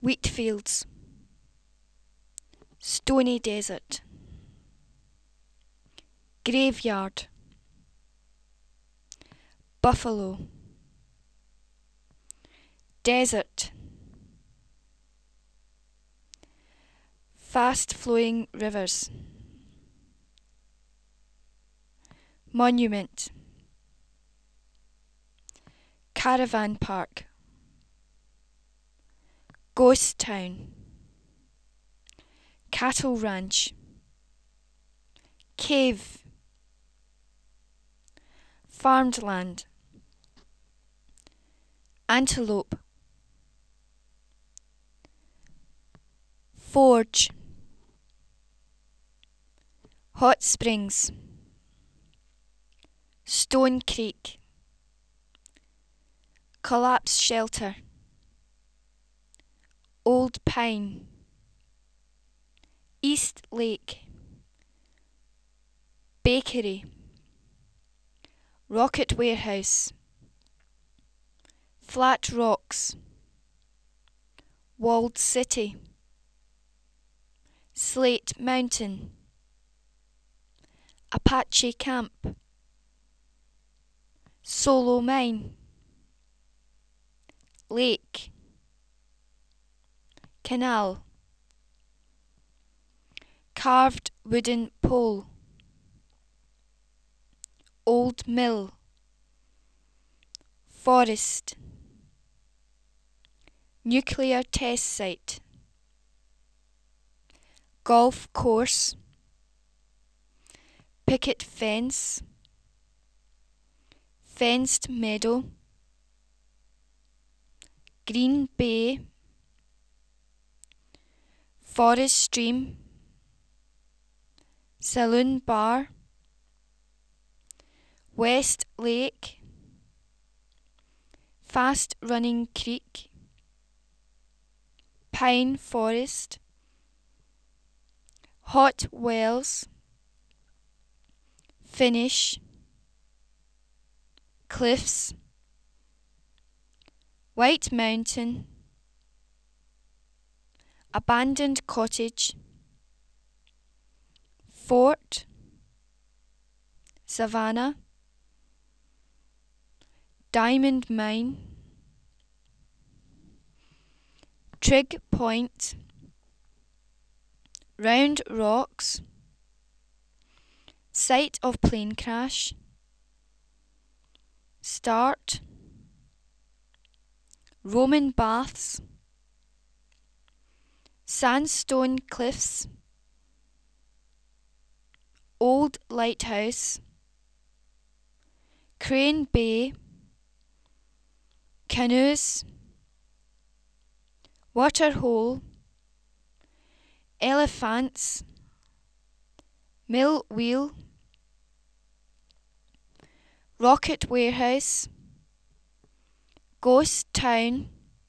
Wheat fields, stony desert, graveyard, buffalo, desert, fast flowing rivers, monument, caravan park, ghost town, cattle ranch, cave, farmed land, antelope, forge, hot springs, Stone Creek, collapse shelter, old pine, East Lake, bakery, rocket warehouse, flat rocks, walled city, Slate Mountain, Apache camp, solo mine, lake, canal, carved wooden pole, old mill, forest, nuclear test site, golf course, picket fence, fenced meadow, green bay, forest stream, saloon bar, West Lake, fast running creek, pine forest, hot wells, finish, cliffs, White Mountain, abandoned cottage, fort, savannah, diamond mine, trig point, round rocks, site of plane crash, start, Roman baths, sandstone cliffs, old lighthouse, Crane Bay, canoes, waterhole, elephants, mill wheel, rocket warehouse, ghost town,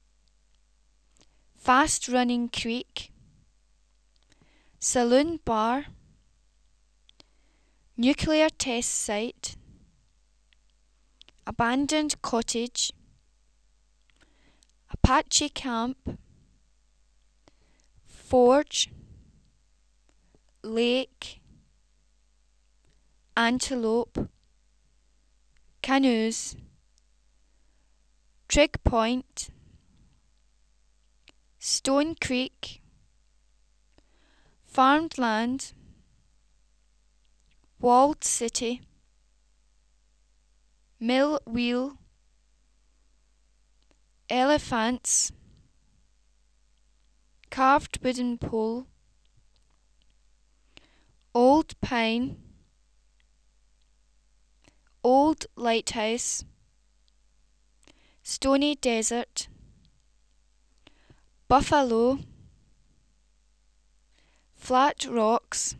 fast running creek, saloon bar, nuclear test site, abandoned cottage, Apache camp, forge, lake, antelope, canoes, trig point, Stone Creek, farmed land, walled city, mill wheel, elephants, carved wooden pole, old pine, old lighthouse, stony desert, buffalo, flat rocks,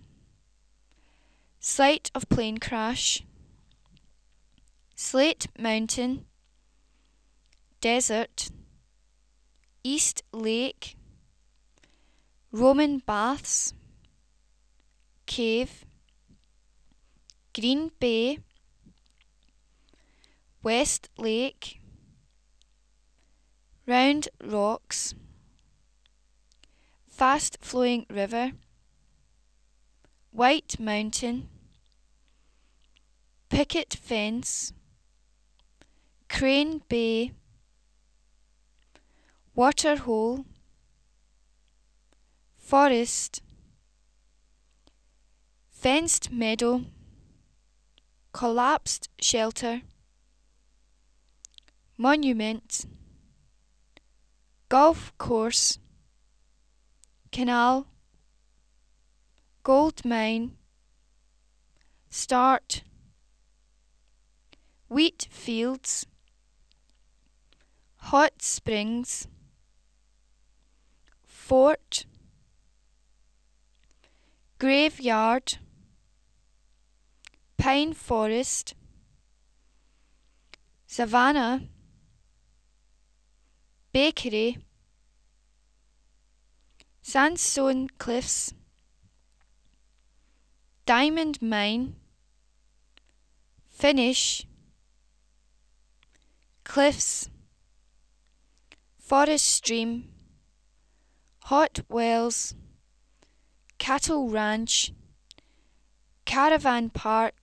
site of plane crash, Slate Mountain, desert, East Lake, Roman baths, cave, Green Bay, West Lake, round rocks, fast-flowing river, White Mountain, Picket Fence, Crane Bay, Waterhole, Forest, Fenced Meadow, Collapsed Shelter, Monument, Golf Course, Canal, Gold Mine, Start, Wheat Fields, Hot Springs, Fort, Graveyard, Pine Forest, Savannah, Bakery, Sandstone Cliffs, Diamond Mine, Finish, Cliffs, Forest Stream, Hot Wells, Cattle Ranch, Caravan Park,